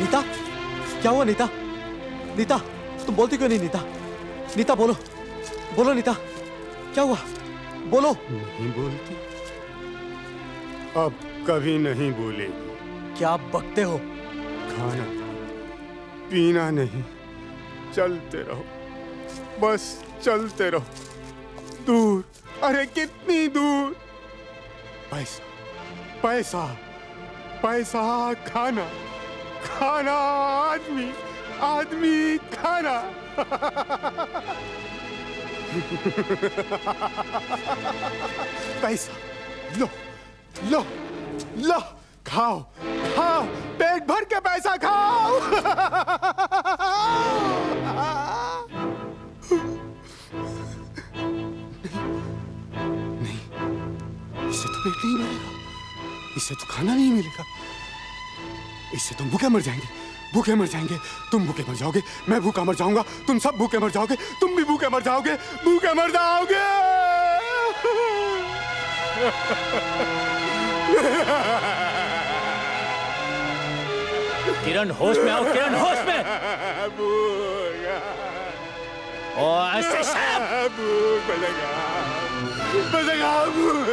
नीता, क्या हुआ नीता? नीता, तुम बोलती क्यों नहीं नीता? नीता बोलो, बोलो नीता, क्या हुआ? बोलो। नहीं बोलती, अब कभी नहीं बोलेगी। क्या बकते हो? खाना पीना नहीं, चलते रहो, बस चलते रहो, दूर, अरे कितनी दूर। पैसा पैसा पैसा, खाना खाना, आदमी आदमी, खाना। पैसा लो लो लो, खाओ खाओ, पेट भर के पैसा खाओ। नहीं, इससे तो पेट नहीं मिलेगा, इससे तो खाना नहीं मिलेगा, इससे तुम भूखे मर जाएंगे, भूखे मर जाएंगे, तुम भूखे मर जाओगे, मैं भूखा मर जाऊंगा, तुम सब भूखे मर जाओगे, तुम भी भूखे मर जाओगे, भूखे मर जाओगे। किरण होश में आओ, किरण होश में। ओ ऐसे भूख लगेगा,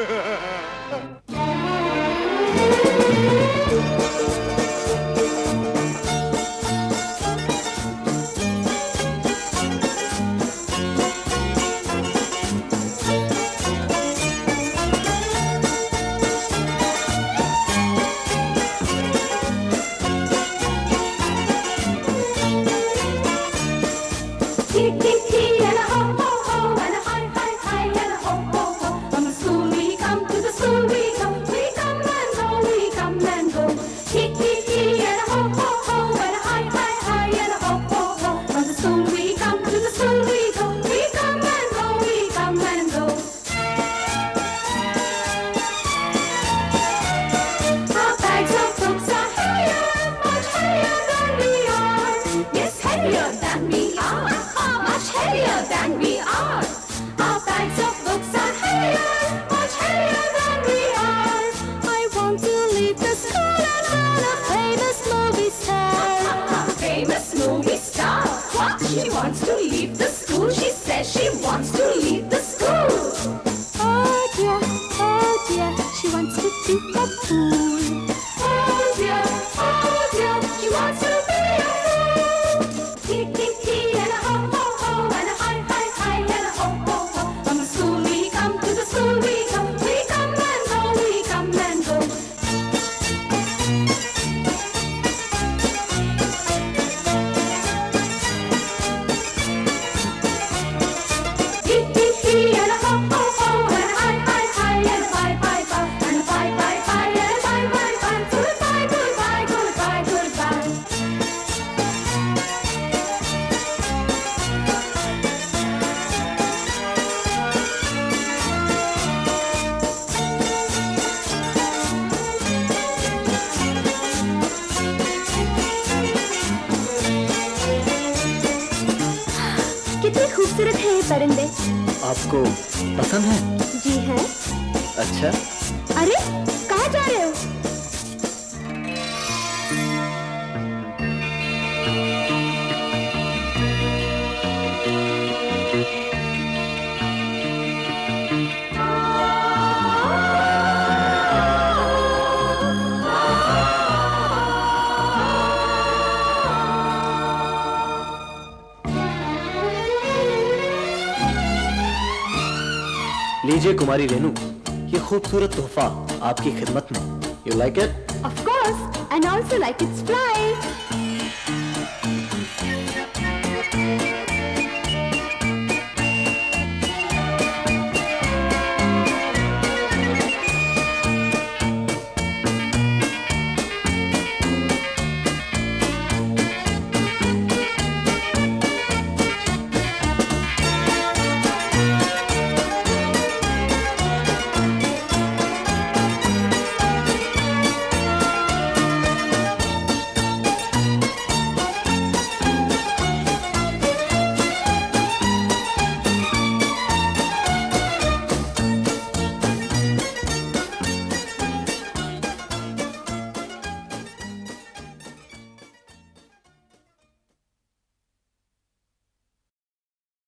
She wants to leave the school. She says she wants to leave the school. Oh dear, she wants to be a fool. Oh dear, she wants to be a fool. Hee hee hee and a ho ho ho and a hi hi hi and a ho ho ho. From the school we come, to the school we come and go, we come and go. कितने खूबसूरत है ये परिंदे। आपको पसंद है? जी है। अच्छा, अरे कहाँ जा रहे हो? लीजिए कुमारी रेनू, ये खूबसूरत तोहफा आपकी खिदमत में। You like it? Of course, and also like its fly.